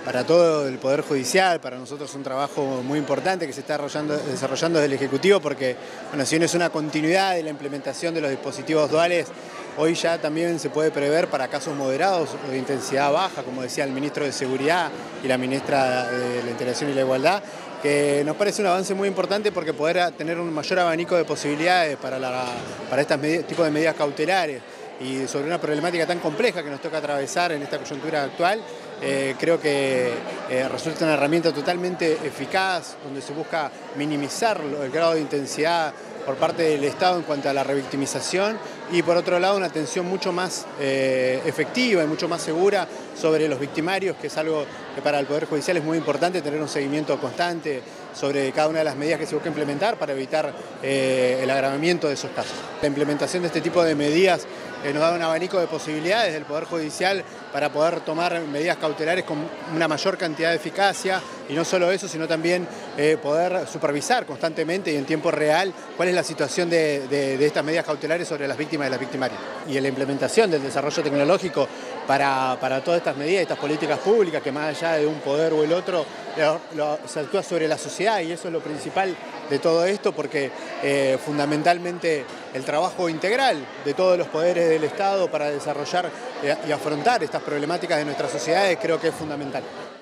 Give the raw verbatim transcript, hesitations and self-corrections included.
para todo el Poder Judicial. Para nosotros es un trabajo muy importante que se está desarrollando, desarrollando desde el Ejecutivo, porque, bueno, si bien es una continuidad de la implementación de los dispositivos duales, hoy ya también se puede prever para casos moderados o de intensidad baja, como decía el ministro de Seguridad y la ministra de la Integración y la Igualdad, que nos parece un avance muy importante porque poder tener un mayor abanico de posibilidades para, la, para este tipo de medidas cautelares y sobre una problemática tan compleja que nos toca atravesar en esta coyuntura actual, eh, creo que eh, resulta una herramienta totalmente eficaz, donde se busca minimizar el grado de intensidad por parte del Estado en cuanto a la revictimización y, por otro lado, una atención mucho más eh, efectiva y mucho más segura sobre los victimarios, que es algo que para el Poder Judicial es muy importante, tener un seguimiento constante sobre cada una de las medidas que se busca implementar para evitar eh, el agravamiento de esos casos. La implementación de este tipo de medidas eh, nos da un abanico de posibilidades del Poder Judicial para poder tomar medidas cautelares con una mayor cantidad de eficacia, y no solo eso, sino también eh, poder supervisar constantemente y en tiempo real cuál es la situación de, de, de estas medidas cautelares sobre las víctimas y las victimarias. Y en la implementación del desarrollo tecnológico para, para todas estas medidas, estas políticas públicas, que más allá de un poder o el otro, lo, lo, se actúa sobre la sociedad, y eso es lo principal de todo esto, porque eh, fundamentalmente el trabajo integral de todos los poderes del Estado para desarrollar y afrontar estas problemáticas de nuestras sociedades creo que es fundamental.